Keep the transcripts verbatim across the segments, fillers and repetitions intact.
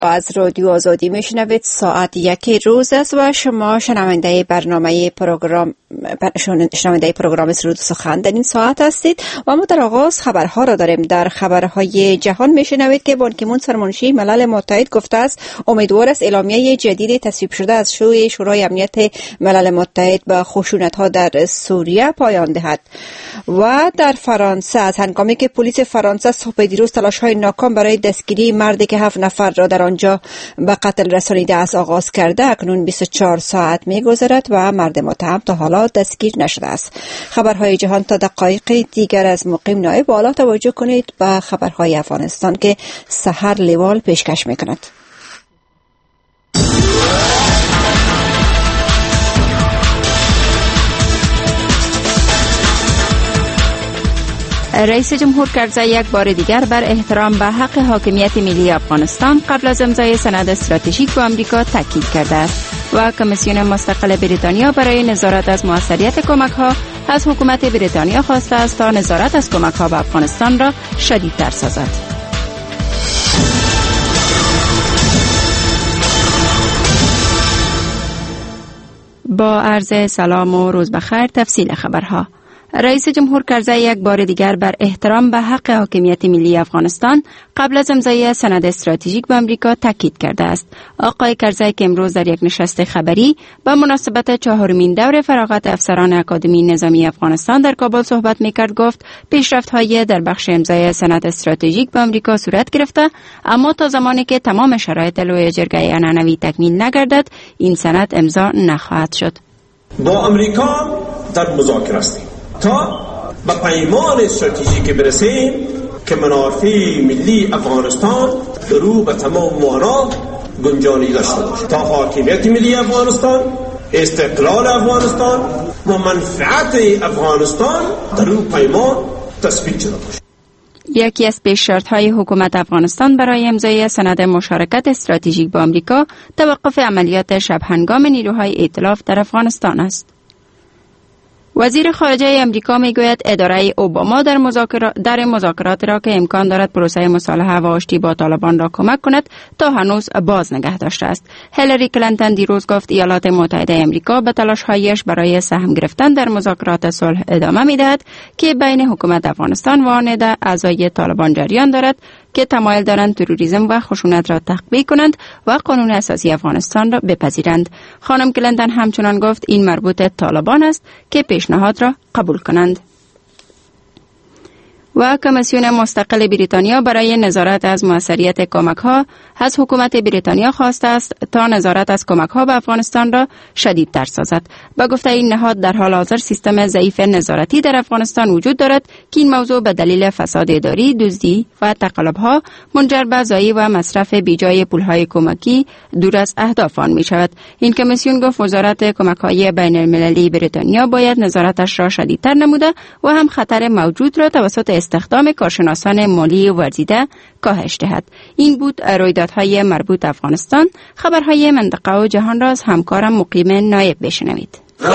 از رادیو آزادی میشنوید. ساعت یک روز است و شما شنونده برنامه پروگرام شنونده پروگرام سرود سخن در این ساعت هستید و ما در آغاز خبرها را داریم. در خبرهای جهان میشنوید که بان کی مون سرمنشی ملل متحد گفته است امیدوار است اعلامیه جدید تصویب شده از سوی شورای امنیت ملل متحد به خشونت‌ها در سوریه پایان دهد. و در فرانسه از هنگامی که پلیس فرانسه صبح دیروز تلاش‌های ناکام برای دستگیری مردی که هفت نفر را در آنجا به قتل رسانیده است آغاز کرده، اکنون بیست و چهار ساعت می‌گذرد و مرد متهم تا حالا دستگیر نشده است. خبرهای جهان تا دقایق دیگر از مقیم نایب. و حالا توجه کنید به خبرهای افغانستان که سحر لیوال پیشکش می‌کند. رئیس جمهور کرزی یک بار دیگر بر احترام به حق حاکمیت ملی افغانستان قبل از امضای سند استراتژیک با آمریکا تاکید کرده است و کمیسیون مستقل بریتانیا برای نظارت از موثریت کمک‌ها از حکومت بریتانیا خواسته است تا نظارت از کمک‌ها به افغانستان را شدیدتر سازد. با عرض سلام و روز بخیر. تفصیل خبرها. رئیس جمهور کرزی یک بار دیگر بر احترام به حق حاکمیت ملی افغانستان قبل از امضای سند استراتژیک به آمریکا تاکید کرده است. آقای کرزی که امروز در یک نشست خبری با مناسبت چهارمین دور فراغت افسران اکادمی نظامی افغانستان در کابل صحبت می‌کرد گفت پیشرفت‌های در بخش امضای سند استراتژیک به آمریکا صورت گرفته، اما تا زمانی که تمام شرایط لوی جرگه عنعنوی تکمیل نگردد این سند امضا نخواهد شد. با آمریکا در مذاکره هستیم تا به پیمان استراتژیک برسیم که منافع ملی افغانستان در رو به تمام معنا گنجانی داشته باشد، تا حاکمیت ملی افغانستان، استقلال افغانستان و منفعت افغانستان در رو پیمان تثبیت شده باشد. یکی از پیش‌شرط‌های حکومت افغانستان برای امضای سند مشارکت استراتژیک با آمریکا توقف عملیات شب هنگام نیروهای ائتلاف در افغانستان است. وزیر خارجه امریکا میگوید اداره اوباما در مذاکرات در مذاکرات را که امکان دارد پروسه مصالحه و آشتی با طالبان را کمک کند تا هنوز باز نگه داشته است. هیلاری کلینتون دیروز گفت ایالات متحده امریکا به تلاش‌هایش برای سهم گرفتن در مذاکرات صلح ادامه می‌دهد که بین حکومت افغانستان و آن اعضای طالبان جریان دارد که تمایل دارند تروریسم و خشونت را تقویت کنند و قانون اساسی افغانستان را بپذیرند. خانم کلینتون همچنان گفت این مربوط طالبان است که پیشنهاد را قبول کنند. و کمیسیون مستقل بریتانیا برای نظارت از موثریت کمک‌ها از حکومت بریتانیا خواسته است تا نظارت از کمک‌ها به افغانستان را شدیدتر سازد. با گفته این نهاد در حال حاضر سیستم ضعیف نظارتی در افغانستان وجود دارد که این موضوع به دلیل فساد اداری، دزدی و تقلب‌ها منجر به ضایع و مصرف بیجای پول‌های کمکی دور از اهداف آن می‌شود. این کمیسیون گفت وزارت کمک‌های بین‌المللی بریتانیا باید نظارتش را شدیدتر نموده و هم خطر موجود را توسط استخدام کارشناسان مالی ورزیده کاهش دهد. این بود رویدادهای مربوط افغانستان. خبرهای منطقه و جهان را از همکارم مقیم نایب بشنوید.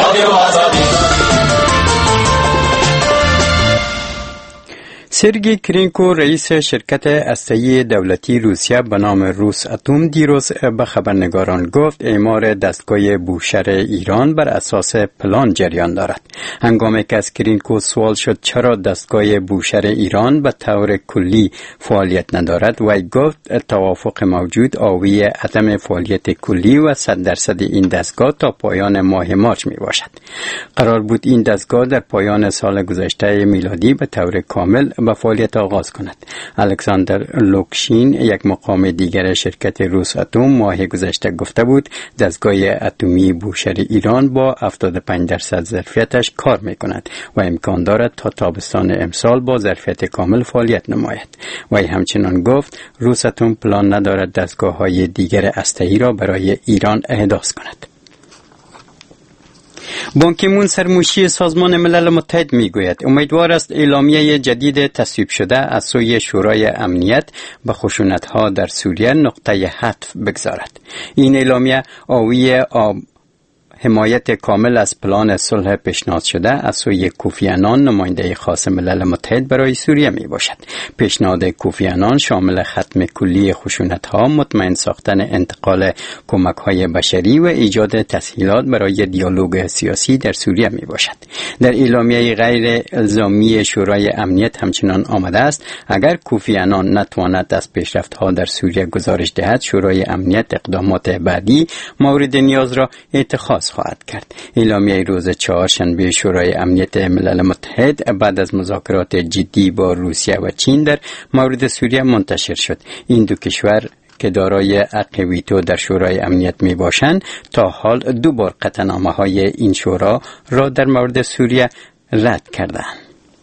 سرگئی کرینکو رئیس شرکت هسته‌ای دولتی روسیه به نام روس اتم دیروز به خبرنگاران گفت اعمار دستگاه بوشهر ایران بر اساس پلان جریان دارد. هنگامی که از کرینکو سوال شد چرا دستگاه بوشهر ایران به طور کلی فعالیت ندارد، و گفت توافق موجود آوی عدم فعالیت کلی و صد درصد این دستگاه تا پایان ماه مارچ می باشد. قرار بود این دستگاه در پایان سال گذشته میلادی به طور کامل به فعالیت آغاز کند. الکساندر لوکشین، یک مقام دیگر شرکت روس اتم، ماه گذشته گفته بود دستگاه اتمی بوشهر ایران با هفتاد و پنج درصد ظرفیتش کار می کند و امکان دارد تا تابستان امسال با ظرفیت کامل فعالیت نماید. و همچنان گفت روس اتم پلان ندارد دستگاه های دیگر هسته‌ای را برای ایران احداث کند. بان کی مون سرمنشی سازمان ملل متحد میگوید امیدوار است اعلامیه جدید تصویب شده از سوی شورای امنیت به خشونت‌ها در سوریه نقطه عطف بگذارد. این اعلامیه آوی آب حمایت کامل از پلان صلح پیشنهاد شده از سوی کوفی عنان نماینده خاص ملل متحد برای سوریه می باشد. پیشنهاد کوفی عنان شامل ختم کلی خشونت‌ها، مطمئن ساختن انتقال کمک‌های بشری و ایجاد تسهیلات برای دیالوگ سیاسی در سوریه می باشد. در اعلامیه غیر الزامی شورای امنیت همچنان آمده است اگر کوفی عنان نتواند از پیشرفت‌ها در سوریه گزارش دهد، شورای امنیت اقدامات بعدی مورد نیاز را اتخاذ خواهد کرد. اعلامیه روز چهارشنبه شورای امنیت ملل متحد بعد از مذاکرات جدی با روسیه و چین در مورد سوریه منتشر شد. این دو کشور که دارای حق ویتو در شورای امنیت می باشند تا حال دو بار قطعنامه های این شورا را در مورد سوریه رد کردند.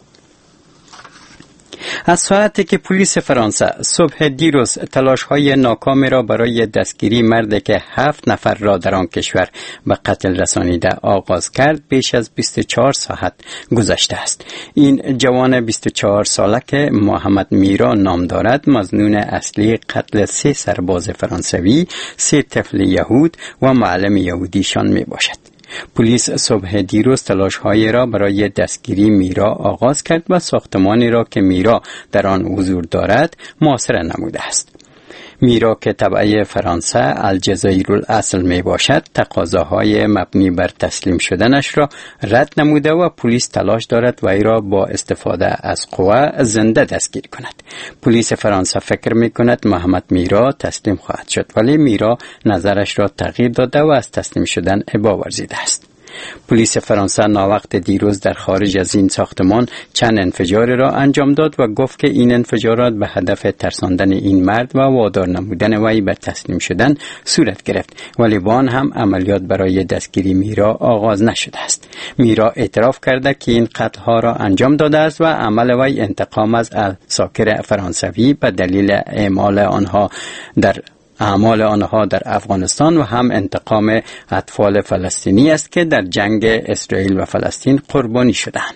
از ساعتی که پلیس فرانسه صبح دیروز تلاش‌های ناکام را برای دستگیری مردی که هفت نفر را در آن کشور به قتل رسانیده آغاز کرد، بیش از بیست و چهار ساعت گذشته است. این جوان بیست و چهار ساله که محمد میرا نام دارد، مظنون اصلی قتل سه سرباز فرانسوی، سه طفل یهود و معلم یهودیشان می باشد. پلیس صبح دیروز تلاش‌های را برای دستگیری میرا آغاز کرد و ساختمانی را که میرا در آن حضور دارد محاصره نموده است. میرا که تبع فرانسه الجزایر الاصل می باشد، تقاضاهای مبنی بر تسلیم شدنش را رد نموده و پلیس تلاش دارد و ای را با استفاده از قوه زنده دستگیر کند. پلیس فرانسه فکر می کند محمد میرا تسلیم خواهد شد، ولی میرا نظرش را تغییر داده و از تسلیم شدن ابا ورزیده است. پلیس فرانسه ناوقت دیروز در خارج از این ساختمان چند انفجار را انجام داد و گفت که این انفجارات به هدف ترساندن این مرد و وادار نمودن وی به تسلیم شدن صورت گرفت، ولی وان هم عملیات برای دستگیری میرا آغاز نشده است. میرا اعتراف کرده که این قتل‌ها را انجام داده است و عمل وی انتقام از عساکر فرانسوی به دلیل اعمال آنها در اعمال آنها در افغانستان و هم انتقام اطفال فلسطینی است که در جنگ اسرائیل و فلسطین قربانی شدند.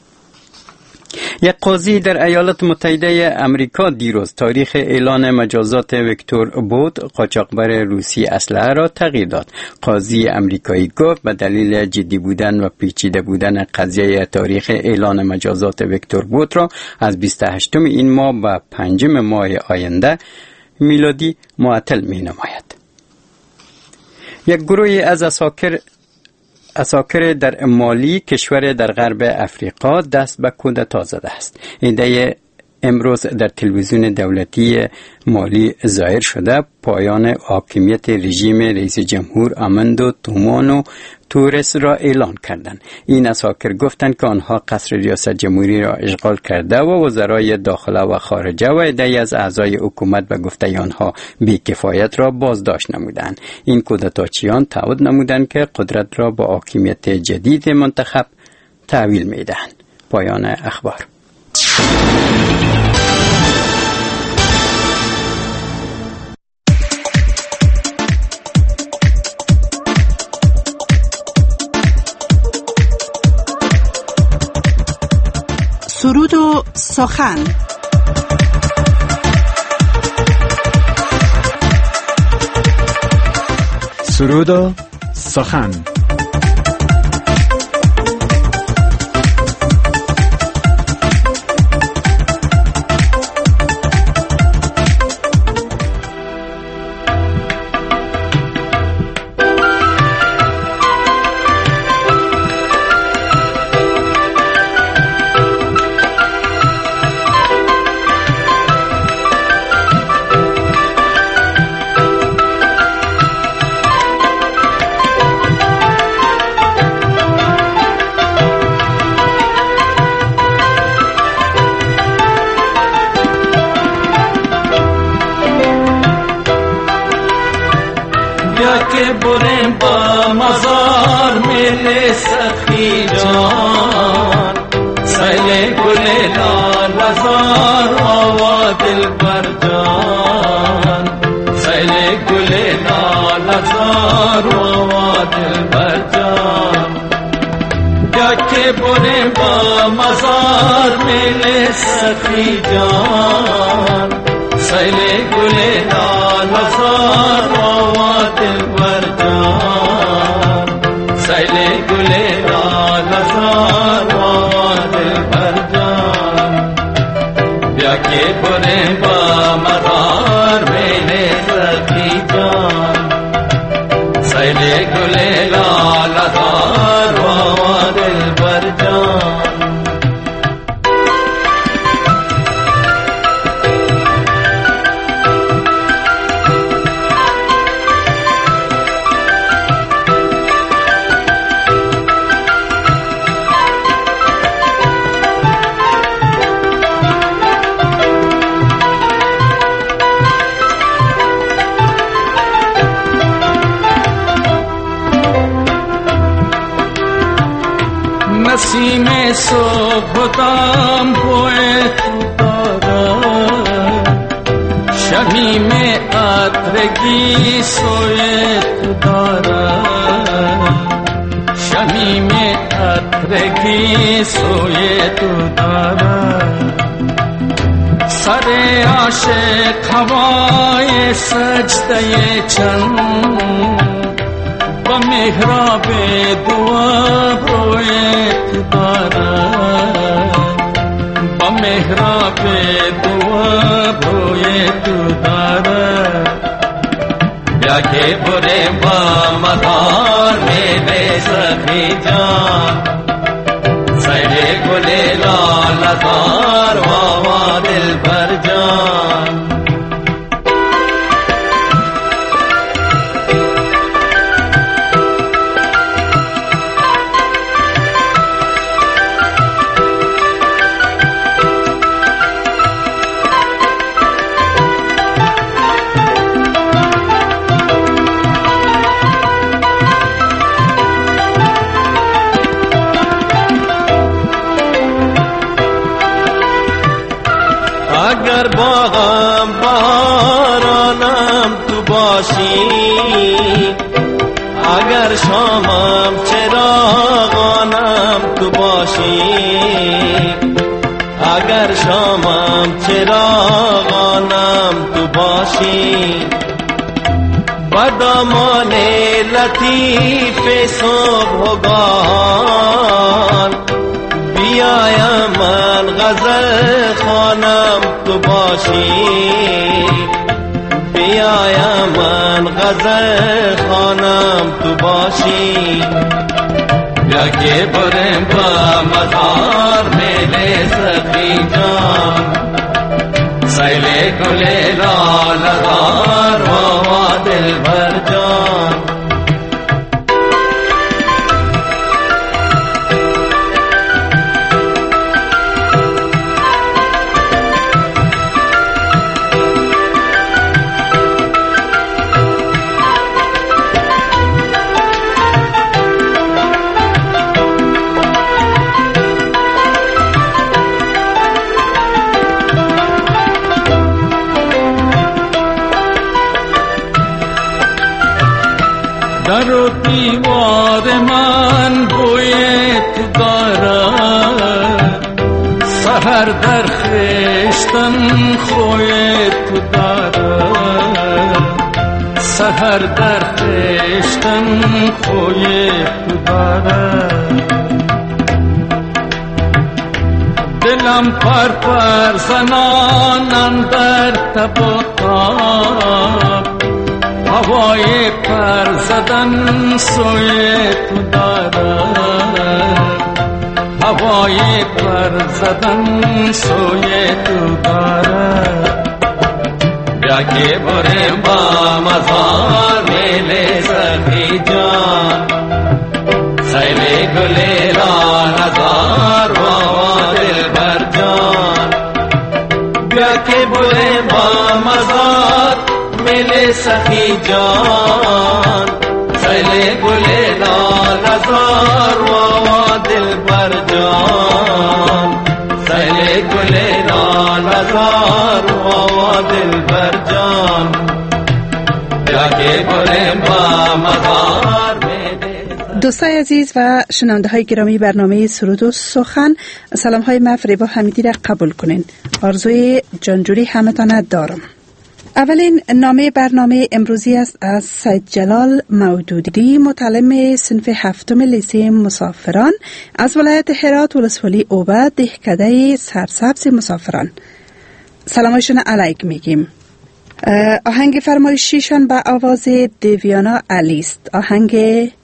یک قاضی در ایالات متحده امریکا دیروز تاریخ اعلان مجازات ویکتور بوت، قاچاقبر روسی اسلحه را تغییر داد. قاضی امریکایی گفت به دلیل جدی بودن و پیچیده بودن قضیه تاریخ اعلان مجازات ویکتور بوت را از بیست و هشتم این ماه به پنجم ماه آینده میلادی معطل می نماید. یک گروهی از اساکر اساکر در مالی، کشور در غرب افریقا، دست به کودتا زده است. ایده امروز در تلویزیون دولتی مالی ظاهر شده پایان حاکمیت رژیم رئیس جمهور آماندو تومانو تورس را اعلان کردند. این اساکر گفتند که آنها قصر ریاست جمهوری را اشغال کرده و وزرای داخله و خارجه و عده‌ای از اعضای حکومت به گفته آنها بی‌کفایت را بازداشت نمودند. این کودتاچیان تعهد نمودند که قدرت را با حاکمیت جدید منتخب تحویل می‌دهند. پایان اخبار. سرود و سخن. سرود و سخن. که بریم با مزار میل سخی جان، سیل گل لال بزار آوا دل بر جان، سیل گل لال بزار آوا دل بر جان. یا که بریم با مزار میل سخی جان، سیل گل لال بزار آوا دل بر جان، سیل گل لال زار و دلبر جان. نسیم صبح دام بوئے تو دارا شمی میں عطرگی سوئے تو دارا شمی میں عطرگی سوئے تو دارا سر عاشق ہوائے سجدے چند محراب دعا بروئے دارا بمحراب دعا بروئے دارا یا کے برے با مدار میرے سخی جان سیرے گلے لال زار واوا دل بھر جان. اگر باغم بارانم تو باشی اگر شامم چراغانم تو باشی اگر شامم چراغانم تو باشی بدامان لطیف صبحگاهان بیایم من غزل خوانم تو باشی بیایم من غزل خوانم تو باشی یا که برم با مزار میل سخی جان سیل گل لال زار واوا دل بھر جان. در و دیوار من بویت دارد سحر در خشتن خویت دارد سحر در خشتن خویت دارد دلم پر پر زنان اندر تب و تاب هوای پر زدن سوی تو دارد هوای پر زدن سوی تو دارد یا که برم با مزار میل سخی جان سیل گل لال زار واوا دل بھر جان. یا که برم با مزار میل سخی جان سیل گل لال زار واوا دل بھر جان سیل گل لال زار واوا دل بھر جان یا که برم با مزار. دوستای عزیز و شنونده های گرامی برنامه سرود و سخن، سلام های من فریبا حمیدی را قبول کنین. آرزوی جانجوری همتان دارم. اولین نامه برنامه امروزی است از سید جلال مودودی، متعلم صنف هفتم لیسه مسافران از ولایت هرات ولسوالی اوبه دهکده سرسبز مسافران. سلامشون علیک میگیم. آهنگ فرمایشیشان به آواز دیویانا علیست. آهنگ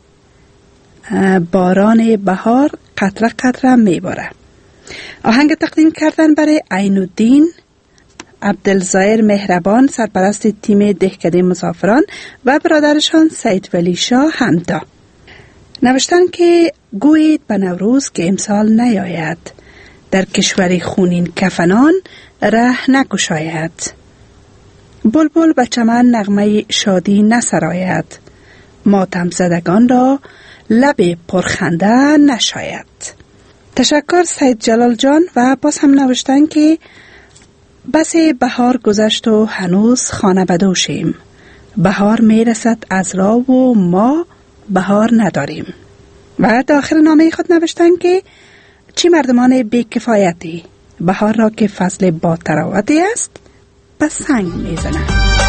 باران بهار قطره قطره میباره. آهنگ تقدیم کردن برای عین الدین عبدالظاهر مهربان، سرپرست تیم دهکده مسافران و برادرشان سید ولی شاه حمدا. نوشتن که گویید به نوروز که امسال نیاید، در کشور خونین کفنان ره نکشاید. بلبل به چمن نغمه شادی نسراید، ماتم زدگان را لب پرخنده نشاید. تشکر سید جلال جان. و باز هم نوشتن که بس بهار گذشت و هنوز خانه بدوشیم، بهار میرسد از راه و ما بهار نداریم. و داخل نامه خود نوشتن که چی مردمان بی‌کفایتی، بهار را که فصل با تراوتی است به سنگ میزنه.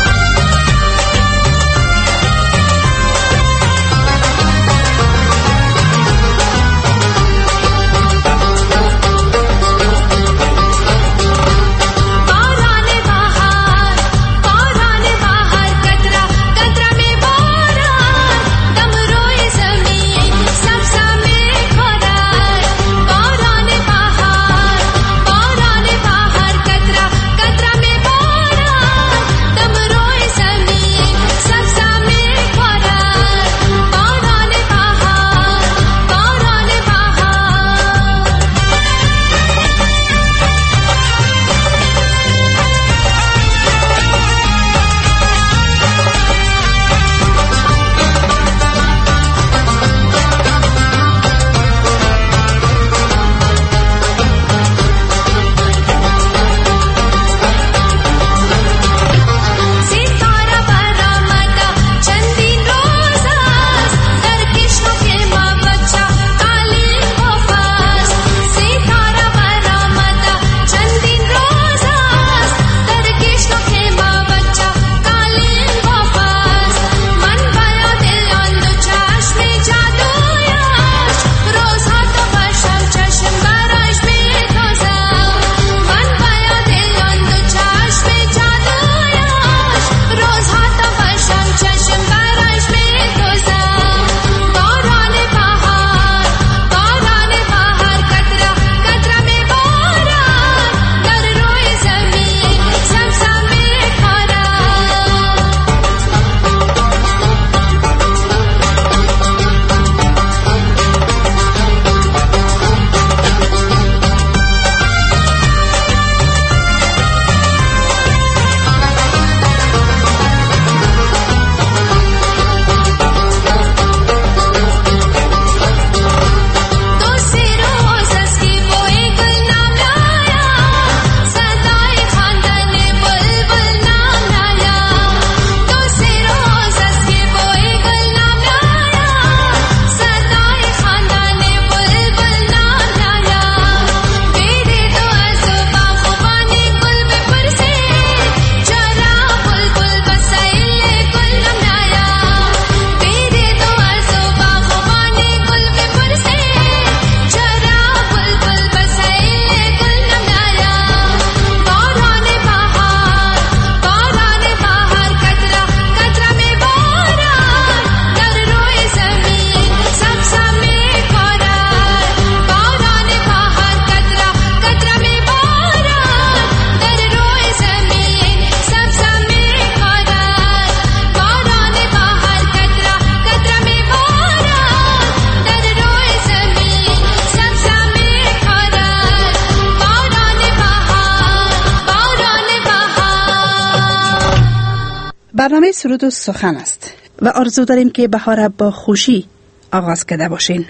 برنامه سرود و سخن است و آرزو داریم که بهار با خوشی آغاز کرده باشین.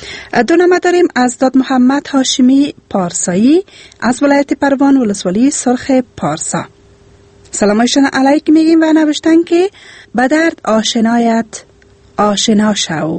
دو نامه داریم از داد محمد هاشمی پارسایی از ولایت پروان ولسوالی سرخ پارسا. سلامایشان علیک میگیم و نوشتن که به درد آشنایت آشنا شو،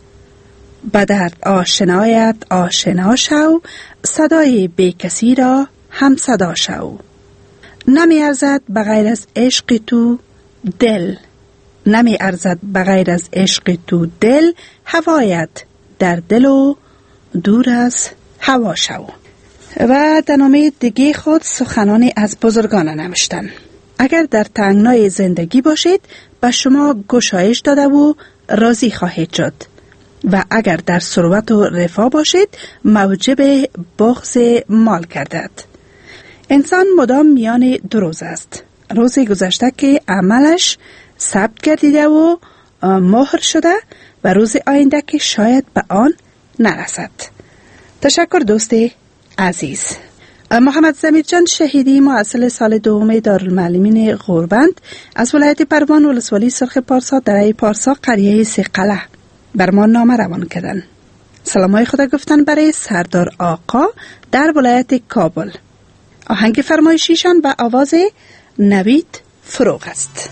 به درد آشنایت آشنا شو، صدای بی کسی را هم صدا شو. نمی ارزد بغیر از عشق تو دل، نمی ارزد بغیر از عشق تو دل، هوایت در دل و دور از هوا شو. و در نامه دیگه خود سخنانی از بزرگان نوشتن. اگر در تنگنای زندگی باشید به شما گشایش داده و راضی خواهید شد و اگر در ثروت و رفاه باشید موجب بغض مال گردد. انسان مدام میان دو روز است. روزی گذشته که عملش ثبت گردیده و مهر شده و روز آینده که شاید به آن نرسد. تشکر دوست عزیز. محمد ضمیر جان شهیدی معسل سال دوم دارالمعلمین غوربند از ولایت پروان ولسوالی سرخ پارسا درعی پارسا قریه سقله بر ما نامه روان کردن. سلامای خدا گفتن برای سردار آقا در ولایت کابل. آهنگ فرمایشیشان به آواز نوید فروغ است.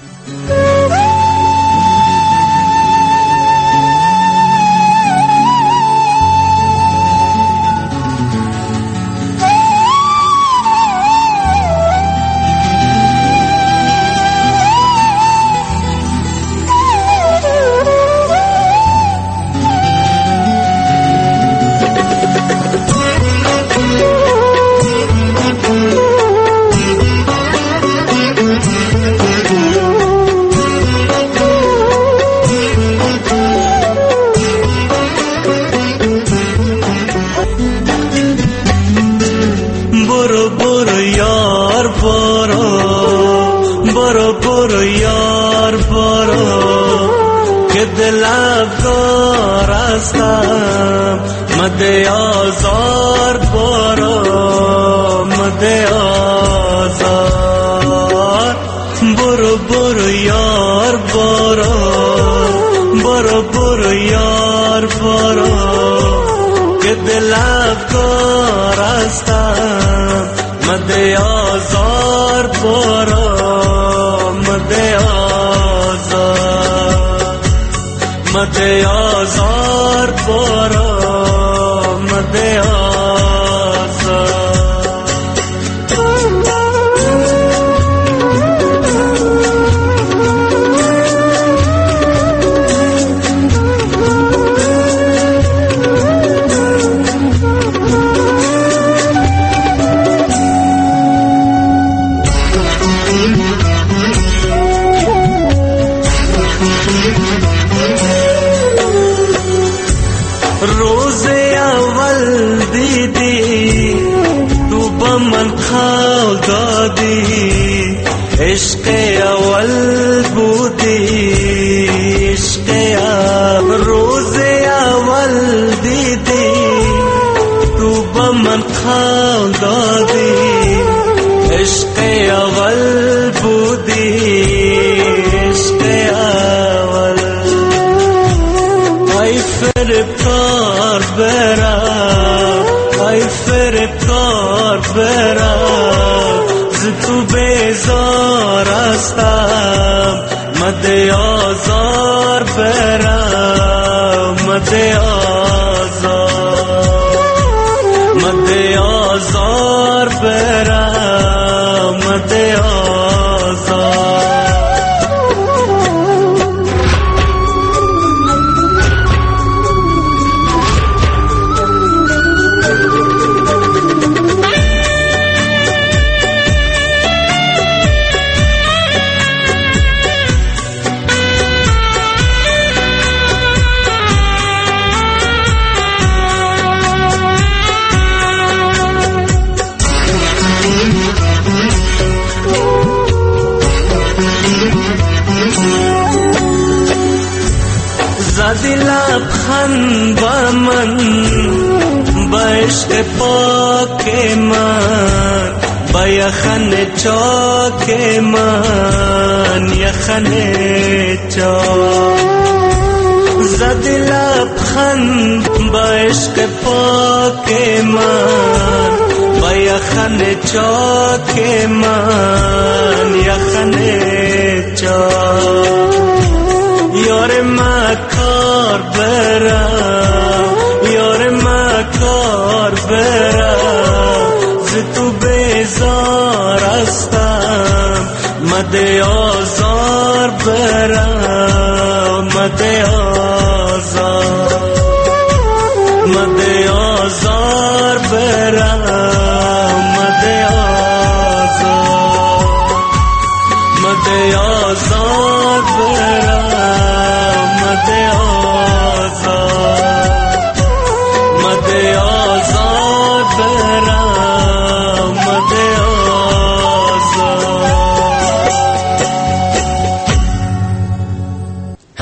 مده آزار برو مده آزار برو برو یار برو برو برو یار برو که دل افکار هستم مده آزار برو مده آزار مده آزار برو مده آزار روز اول دیدی تو با من خال دادی عشق اول بودی عشق اول روز اول دیدی تو با من خال دادی عشق اول بودی عشق اول ای فربکار برا ای فربکار برا ز تو بیزار هستم مده آزار برا مده آزار مده آزار برا مده آزار زدی لبخند با من با عشق پاک من با یخن چاک من یخن چاک زدی لبخند با عشق پاک من با یخن چاک من یخن چاک یار مکار برا یار مکار برا ز تو بیزار هستم مده آزار برا مده آزار مده آزار برا مده آزار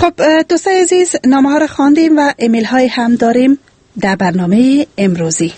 خب دوستای عزیز، نامه ها را خواندیم و ایمیل های هم داریم در برنامه امروزی.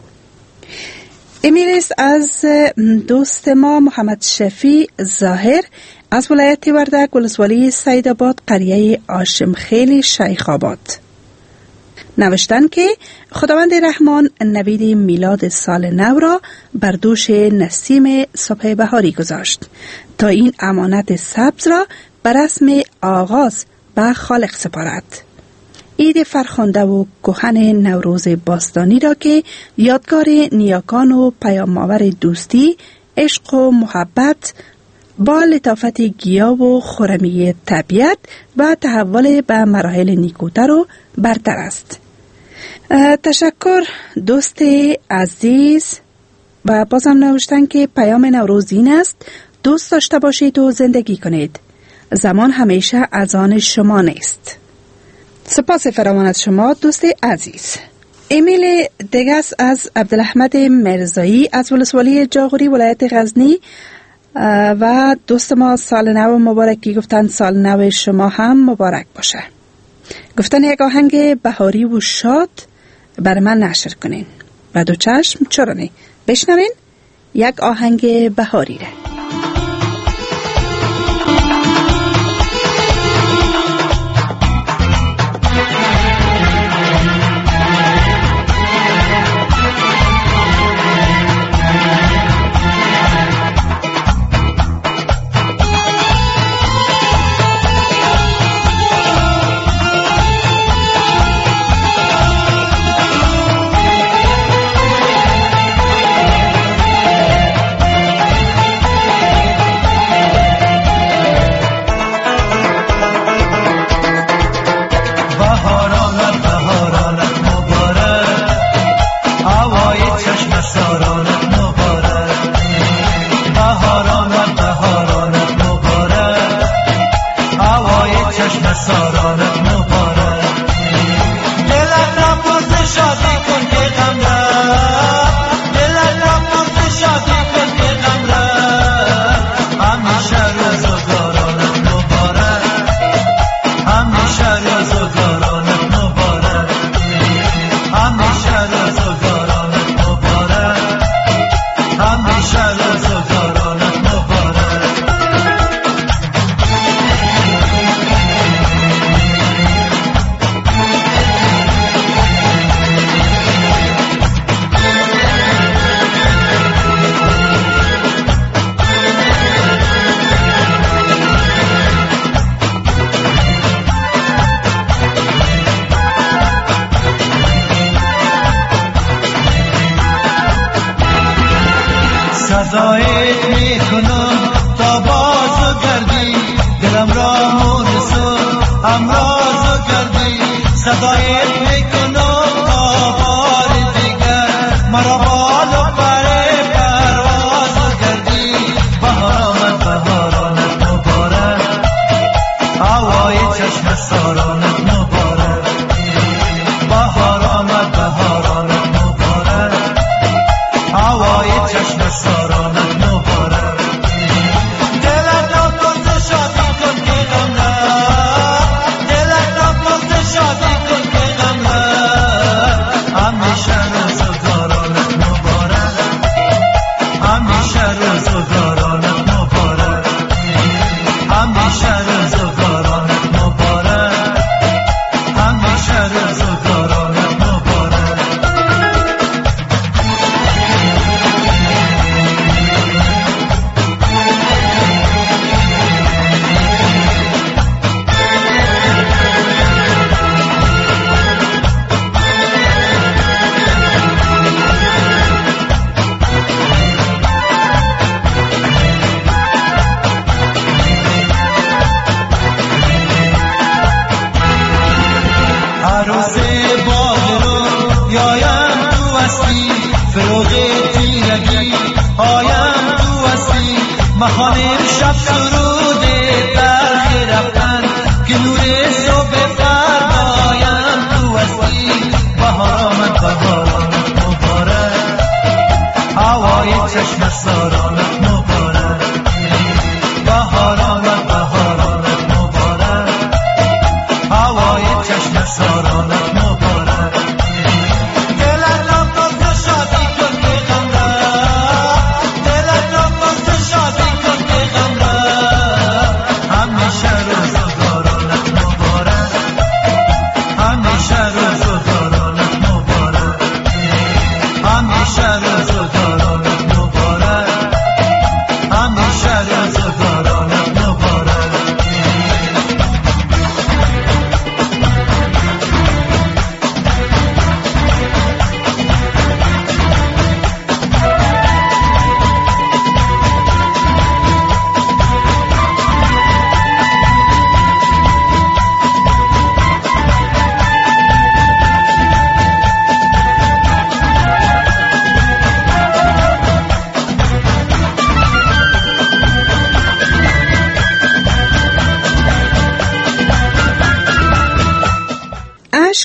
ایمیل است از دوست ما محمد شفیع ظاهر از ولایت وردک، ولسوالی سیدآباد، قریه هاشم خیل، شیخ آباد. نوشتن که خداوند رحمان نوید میلاد سال نو را بر دوش نسیم صبح بهاری گذاشت تا این امانت سبز را بر رسم آغاز به خالق سپارد. عید فرخنده و کهن نوروز باستانی را که یادگار نیاکان و پیام‌آور دوستی، عشق و محبت با لطافت گیاه و خرمی طبیعت و تحول به مراحل نیکوتر و برتر است. تشکر دوست عزیز. و بازم نوشتن که پیام نوروز این است: دوست داشته باشید و زندگی کنید، زمان همیشه از آن شما نیست. سپاس فراوان از شما دوست عزیز. ایمیل دیگه است از عبدالاحمد مرزایی از ولسوالی جاغوری، ولایت غزنی و دوست ما سال نو مبارکی گفتن. سال نو شما هم مبارک باشه. گفتن یک آهنگ بهاری و شاد بر من نشر کنین. و دو چشم چرا نه؟ بشنوین یک آهنگ بهاری ره.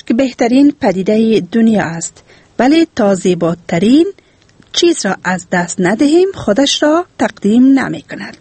که بهترین پدیده دنیا است، ولی تا زیباترین چیز را از دست ندهیم خودش را تقدیم نمی کند.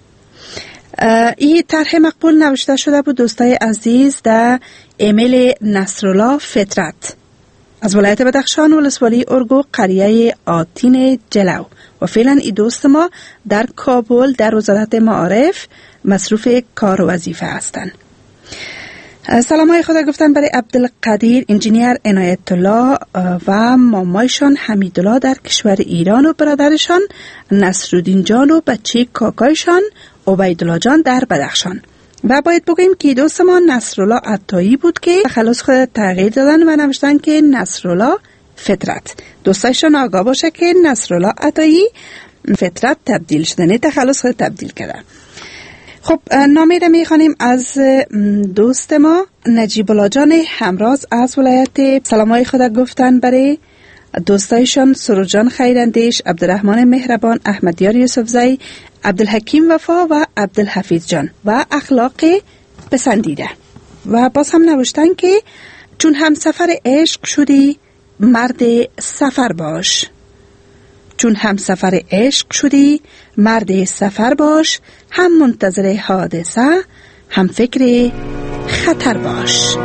این طرح مقبول نوشته شده بود دوستای عزیز در ایمیل نصرالله فطرت از ولایت بدخشان ولسوالی ارگو قریه آتین جلو و فعلا این دوست ما در کابل در وزارت معارف مصروف کار و وظیفه هستند. سلام های خدا گفتن برای عبدالقدیر انجینیر عنایت الله و مامایشان حمیدالله در کشور ایران و برادرشان نصرالدین جان و بچه کاکایشان عبیدالله جان در بدخشان. و باید بگوییم که دوست ما نصرالله عطایی بود که خلاص خود تغییر دادن و نوشتن که نصرالله فطرت. دوستایشان آگاه باشه که نصرالله عطایی فطرت تبدیل شدن، تخلص خود تبدیل کردن. خب نامه را میخوانیم از دوست ما نجیب الله جان همراز از ولایت. سلامای خدا گفتن برای دوستایشان سروجان خیراندیش، عبدالرحمن مهربان، احمدیار یوسفزئی، عبدالحکیم وفا و عبدالحفیظ جان و اخلاق پسندیده. و باز هم نوشتن که چون هم سفر عشق شدی مرد سفر باش، چون هم سفر عشق شدی مرد سفر باش، هم منتظر حادثه هم فکر خطر باش.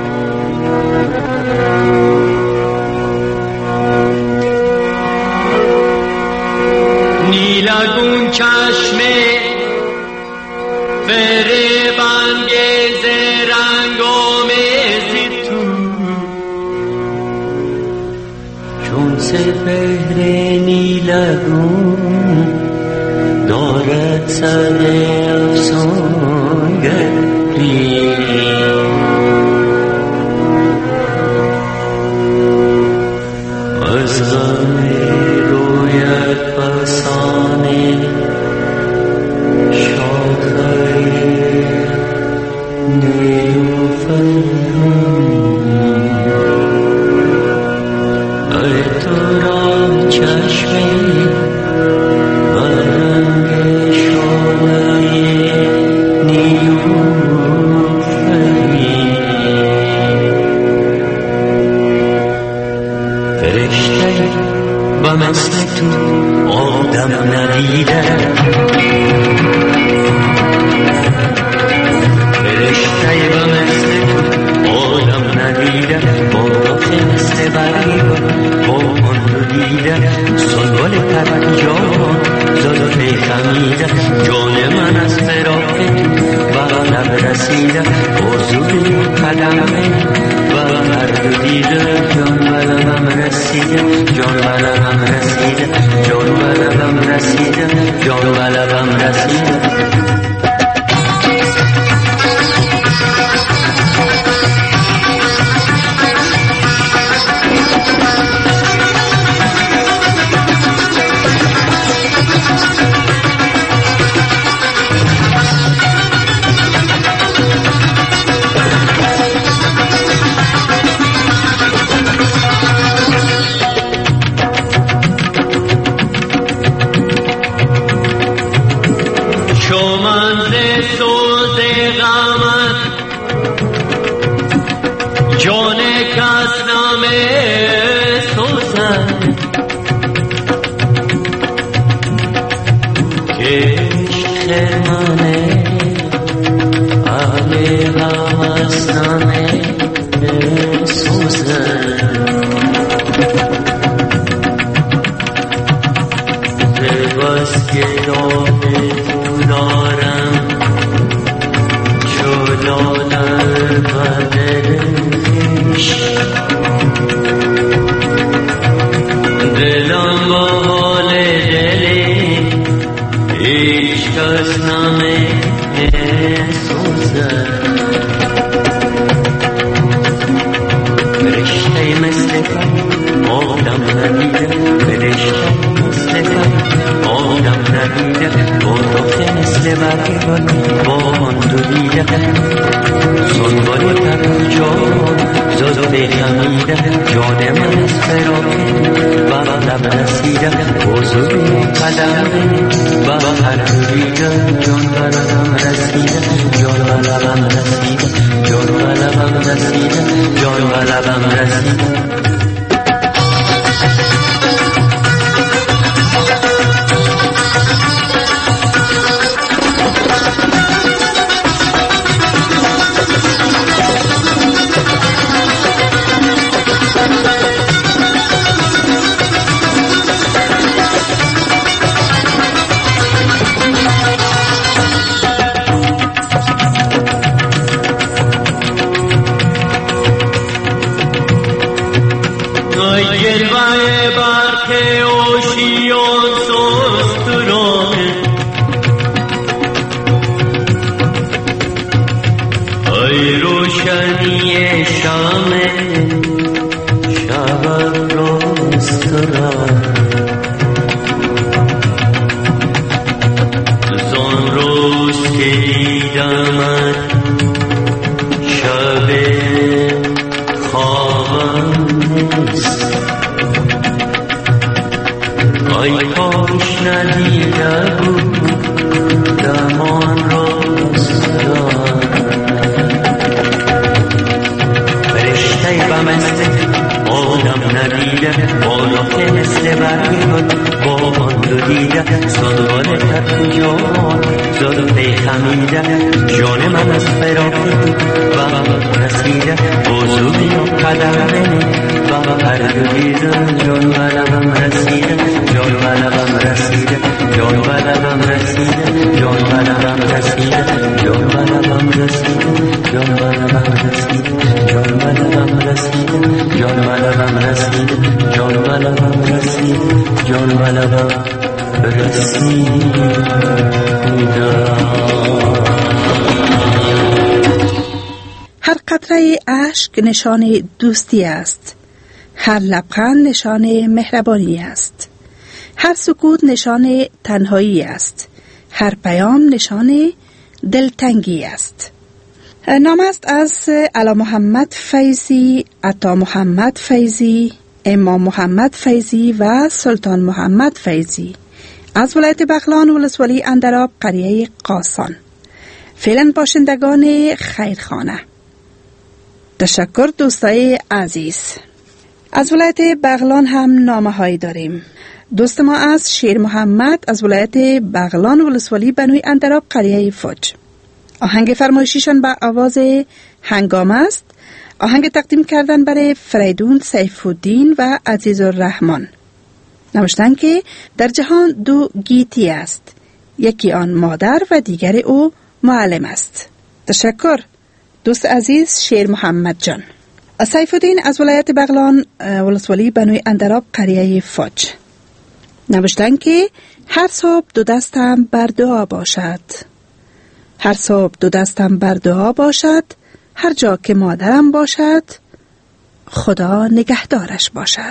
نیلگون چشم فریبانگیز رنگ‌آمیز تو، چون سپهر نیلگون دارد سر افسانگری، از غم رویت فسانه شاخه نیلوفران، ای تو را چشمی و رنگ شانه نیلوفری، فرشته و مثل تو آدم ندیده، فرشته و مثل تو آدم ندیده، با رخ مثل برگی با آن رو دیده، سنبال پرجان زلف خمیده، جان من از فراق و لب رسیده، آرزوی قدمه و هر رو دیده، جان و لبم رسیده، جان و لبم رسیده، جان و لبم رسیده، جان و لبم رسیده. John لبم رسید جان من از فراقی و رسیده بزرگی و قدم و هر دویدن جان و لبم رسیده جان و لبم رسیده جان و لبم رسیده جان و لبم رسیده جان و لبم رسیده جان و لبم رسیده جان و لبم رسیده جان و لبم رسیده جان و لبم رسیده جان و لبم رسیده. هر قطره اشک نشان دوستی است، هر لبخند نشان مهربانی است، هر سکوت نشان تنهایی است، هر پیام نشان دلتنگی است. نام است از علا محمد فیضی، عطا محمد فیضی، امام محمد فیضی و سلطان محمد فیضی از ولایت بغلان ولسوالی اندراب قریه قاسان، فعلا باشندگان خیرخانه. تشکر دوستای عزیز. از ولایت بغلان هم نامه هایی داریم. دوست ما از شیر محمد از ولایت بغلان ولسوالی بنوی اندراب قریه فوج. آهنگ فرمایشیشان به آواز هنگام است. آهنگ تقدیم کردن برای فریدون سیف الدین و عزیز الرحمن. نوشتن که در جهان دو گیتی است، یکی آن مادر و دیگر او معلم است. تشکر دوست عزیز شیر محمد جان. سیف الدین از ولایت بغلان ولسوالی بنوی اندراب قریه فوج. نوشتن که هر صبح دو دستم بر دعا باشد، هر صبح دو دستم بر دعا باشد، هر جا که مادرم باشد خدا نگهدارش باشد.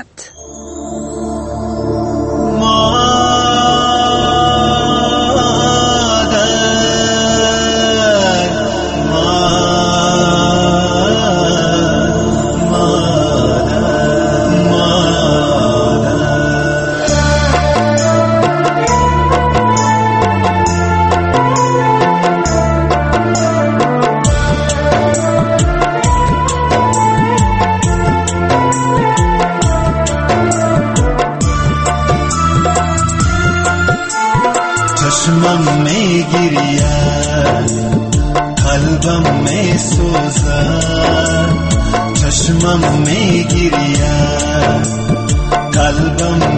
چشمم میگیرید قلبم میسوزد، چشمم میگیرید قلبم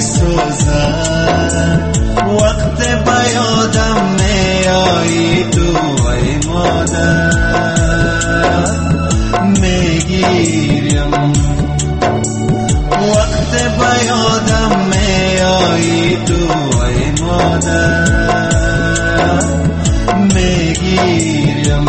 میسوزد، وقت به یادم میایی تو ای مادر، میگیریم وقت به یادم میایی تو ای مادر، میگیریم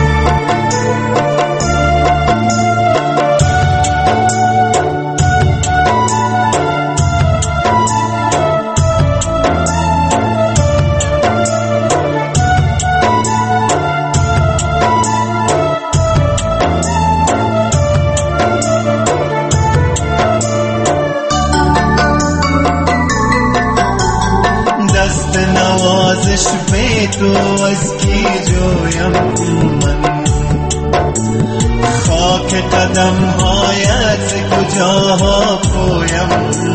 نوازش به تو از کی جویم من، خاک قدم هایت کجاها پویم،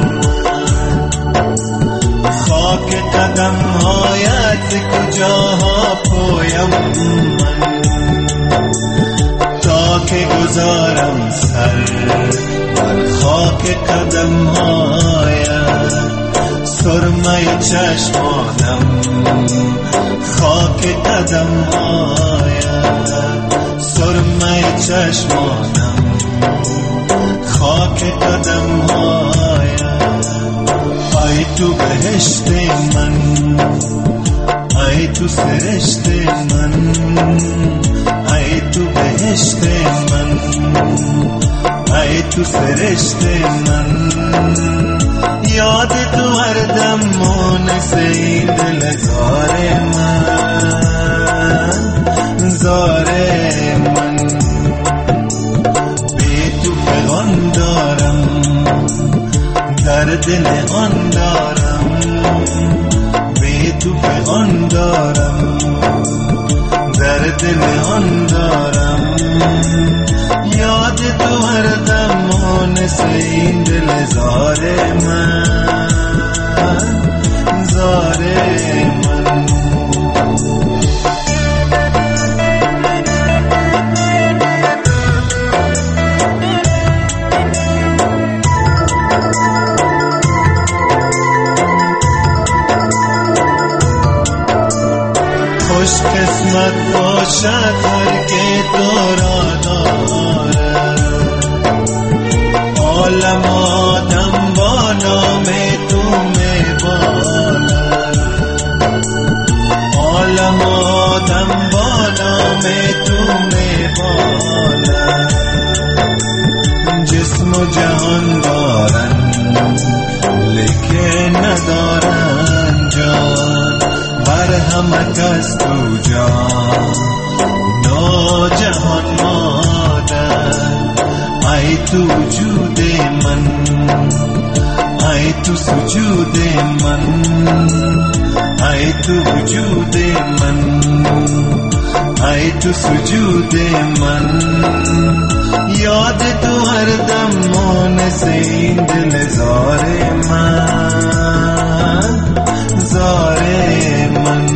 خاک قدم هایت کجاها پویم من، تا که گذارم سر بر خاک قدم هایت، سرمه چشمانم خاک قدم هایت، سرمه چشمانم خاک قدم هایت. ای تو بهشت من، ای تو سرشت من، ای تو بهشت من، ای تو سرشت من، یاد تو هر دم مونس این دل زار من، زار من. بی تو پیغام دارم، در دل آن دارم، بی تو پیغام دارم، در دل آن دارم، یاد تو هر دم مونس این دل زار من، زار من. خوش قسمت باشد هر که تو را دارد، عالم آدم با نام تو میبالد، عالم آدم با نام تو میبالد. جسم و جهان دارن لیکن ندارن جان، بر همه کس تو جان نو جهان مادر. ای تو وجود من، ای تو سجود من، ای تو وجود من، ای تو سجود من، یاد تو هر دم مونس این دل زار من، زار من.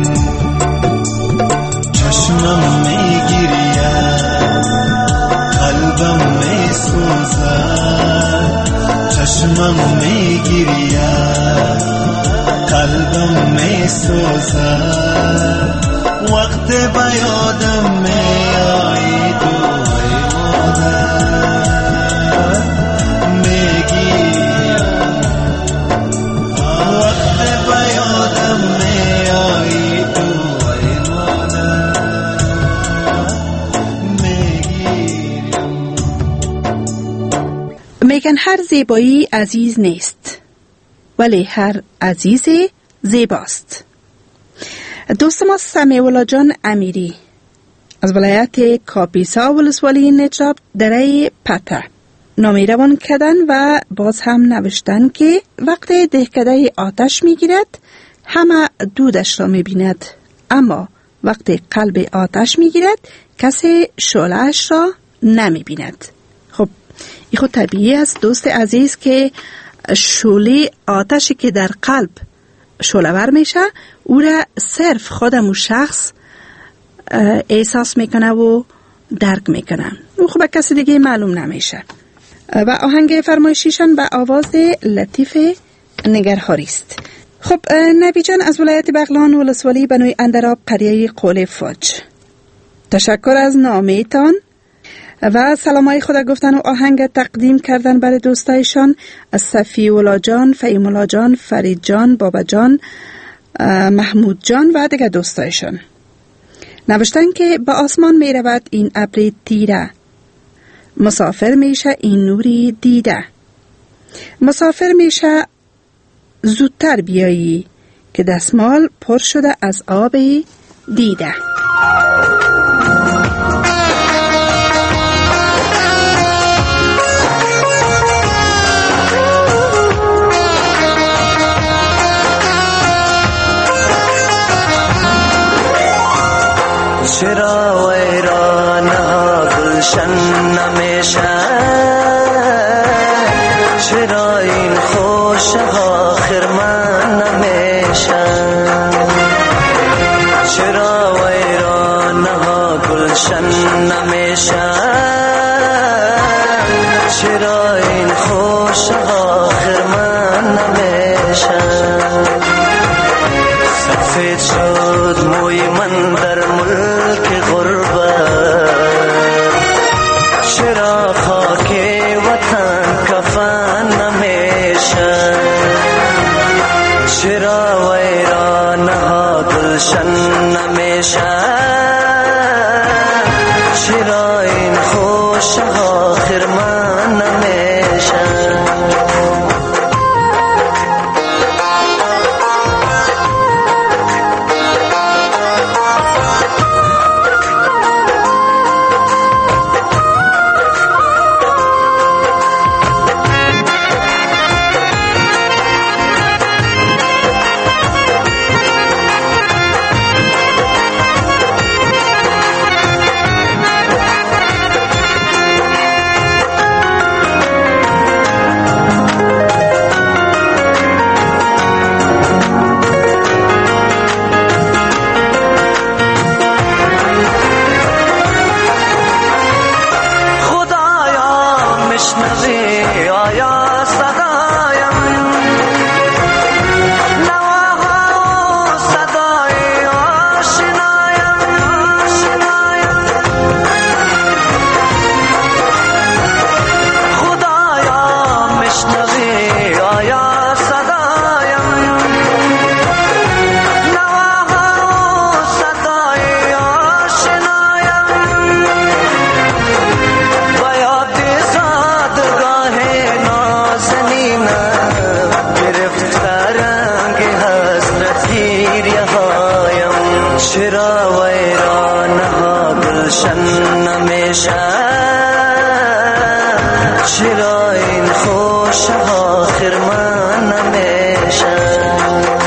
چشمم میگیرید، قلبم میسوزد، چشمم میگیرید، قلبم میسوزد، وقت به یادم میایی تو ای مادر، میگیرید، وقت به یادم میایی تو ای مادر، میگیرید. میگن هر زیبایی عزیز نیست، ولی هر عزیز زیباست. دوست ما سمیع جان امیری از ولایت کاپیسا ولسوالی نجراب دره پته نامی روان کردن و باز هم نوشتن که وقت دهکده آتش میگیرد همه دودش را میبیند، اما وقت قلب آتش میگیرد کسی شعله‌اش را نمیبیند. خب این خود طبیعی است دوست عزیز که شعله آتشی که در قلب شعله‌ور میشه او را صرف خودمو شخص احساس میکنه و درک میکنه، او خب کسی دیگه معلوم نمیشه. و آهنگ فرمایشیشان به آواز لطیف نگرهاری است. خب نبی جان از ولایت بغلان ولسوالی بنوی اندراب قریه قول فوج، تشکر از نامیتان و سلامای خدا گفتن و آهنگ تقدیم کردن برای دوستایشان از صفی اولا جان، فهیم اولا جان، فرید جان، بابا جان، محمود جان و دیگر دوستایشان. نوشتن که به آسمان می رود این ابر تیره، مسافر میشه این نوری دیده، مسافر میشه زودتر بیایی که دستمال پر شده از آب دیده. چرا ویرانه گلشن گلشن نمیشن؟ چرا این خوش آخر من نمیشن؟ چرا ویرانه ها گلشن نمیشن؟ چرا این خوش آخر من نمیشن؟ سفید شد موی من در ملک غربت، چرا خاک وطن کفن نمیشن؟ چرا ویرانه ها گلشن نمیشن؟ چرا این خوش آخر من نمیشن؟ چرا ویرانه ها گلشن نمیشن؟ چرا این خوش آخر من نمیشن؟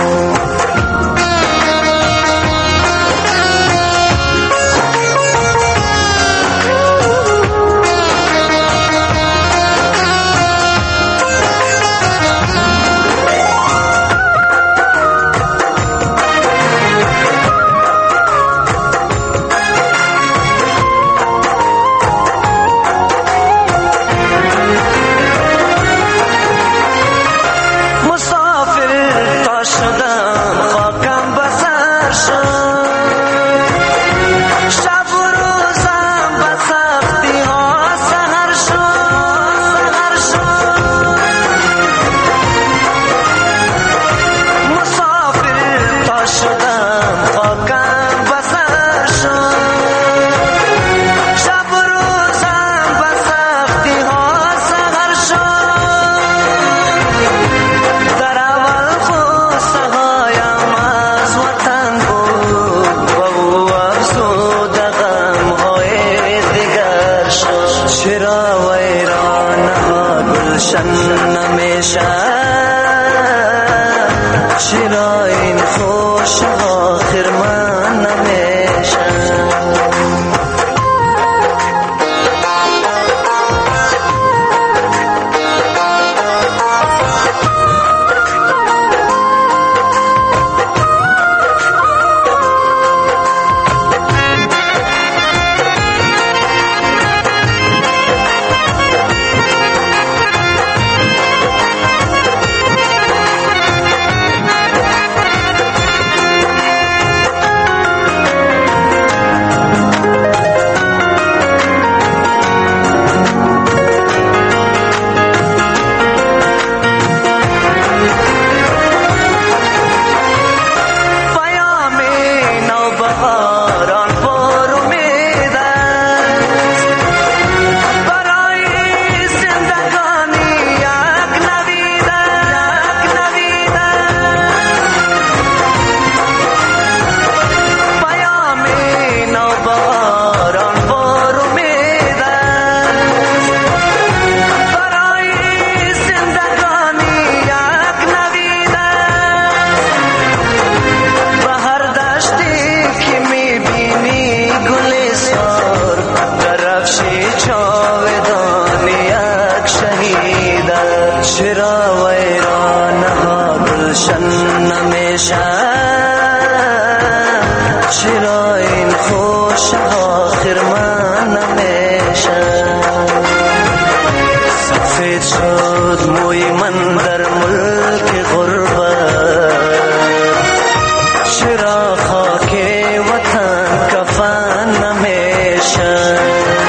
چرا ویرانه ها گلشن نمیشن؟ چرا این خوش آخر من نمیشن؟ جاودان یک شهید است. چرا ویران ها گلشن نمیشن؟ چرا این خوش ها خرمن نمیشن؟ سفید شد موی من در ملک غربت، چرا خاک وطن کفن نمیشن؟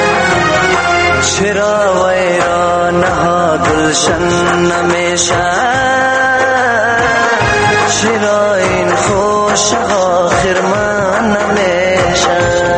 چرا ویران ها گلشن نمیشن؟ چرا این خوش ها خرمن نمیشن؟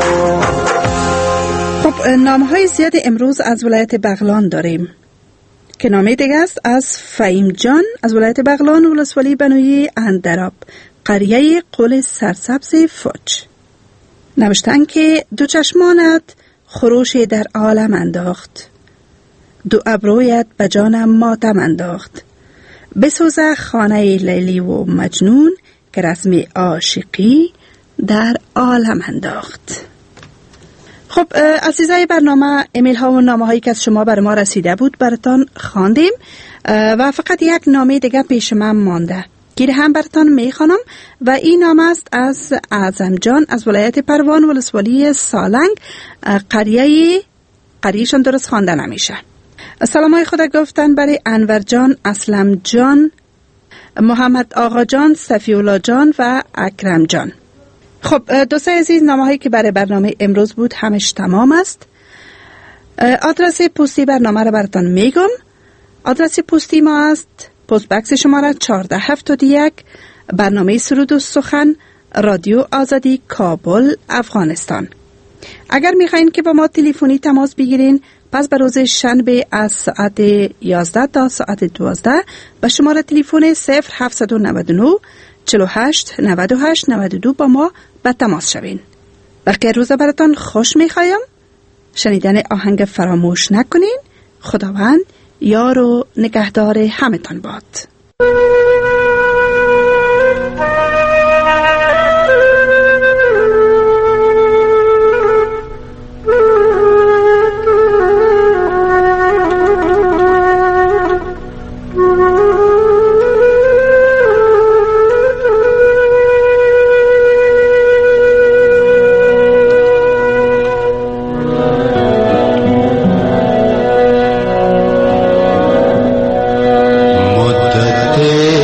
خب نامه های زیاد امروز از ولایت بغلان داریم که نامه دیگه است از فهیم جان از ولایت بغلان، ولسوالی بنویی اندراب، قریه قل سرسبز فوج. نوشتن که دو چشمانت خروش در عالم انداخت، دو ابرویت به جانم ماتم انداخت. بسوزه خانه لیلی و مجنون که رسم عاشقی در عالم انداخت. خب عزیزای برنامه، ایمیل ها و نامه هایی که از شما بر ما رسیده بود براتان خواندیم و فقط یک نامه دیگه پیش من مانده که هم براتان میخوانم و این نامه است از اعظم جان از ولایت پروان، ولسوالی سالنگ، قریه قریهشان درست خوانده نمیشه. سلام های خدا گفتن برای انور جان، اسلم جان، محمد آقا جان، صفی الله جان و اکرم جان. خب دوستای عزیز، نامه هایی که برای برنامه امروز بود همش تمام است. آدرس پستی برنامه را براتان میگم. آدرس پستی ما است پست بکس شماره چهارده هفتاد و یک، برنامه سرود و سخن، رادیو آزادی، کابل، افغانستان. اگر میخواین که با ما تلفنی تماس بگیرین، پس به روز شنبه از ساعت یازده تا ساعت دوازده به شماره تلفن صفر هفت نه نه چهل و هشت نود و هشت نود و دو با ما به تماس شوین. بقیه روز براتان خوش میخوایم. شنیدن آهنگ فراموش نکنین. خداوند یار و نگهدار همتان باد. مدت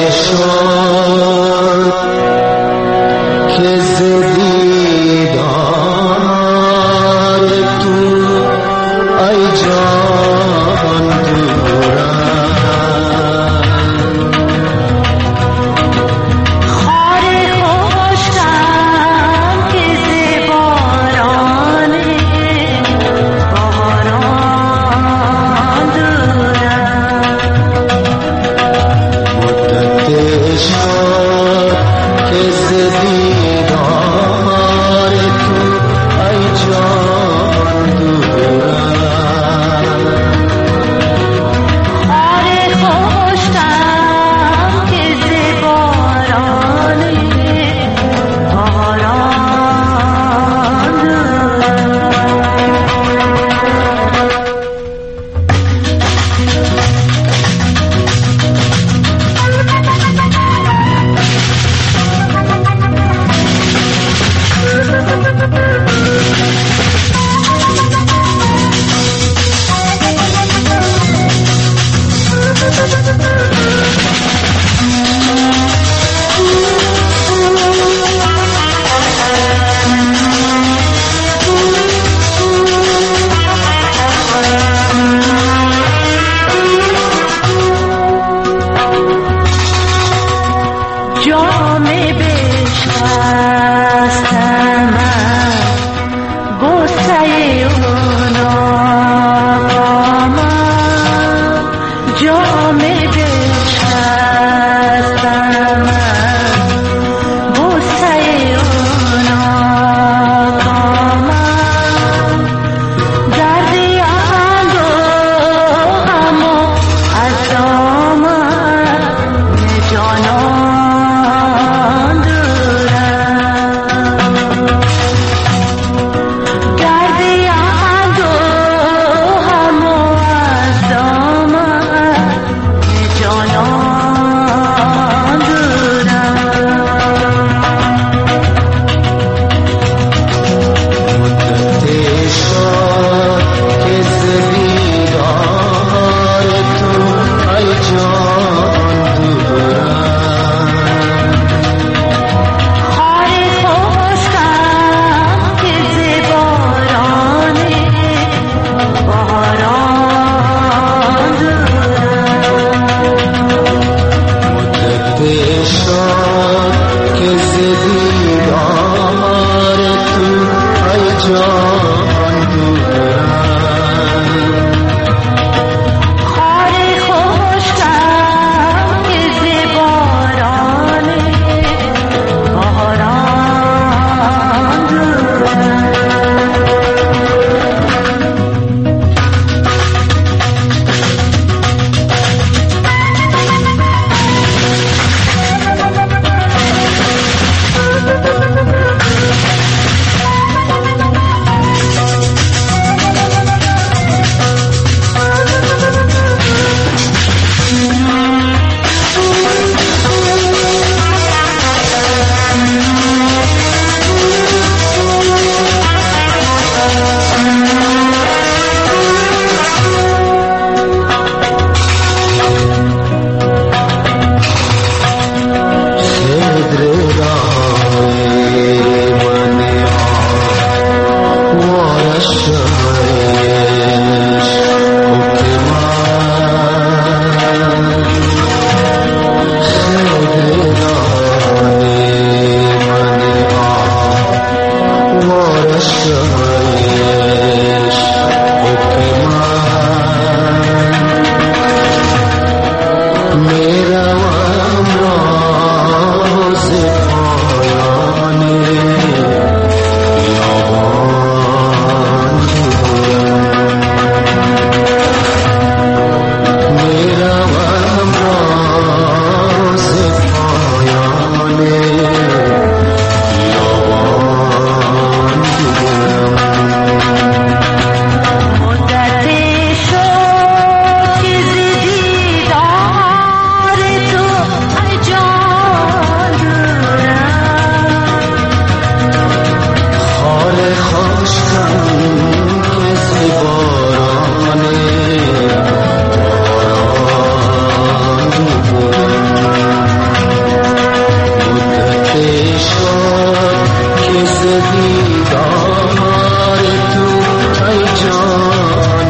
دیدار تو ای جان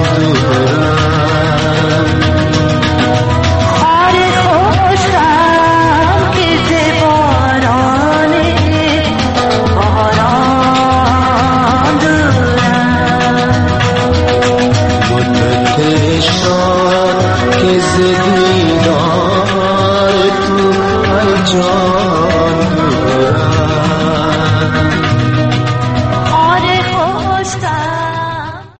دورم خار خوشم که زبارانه باران دورم مدت شاد که زدی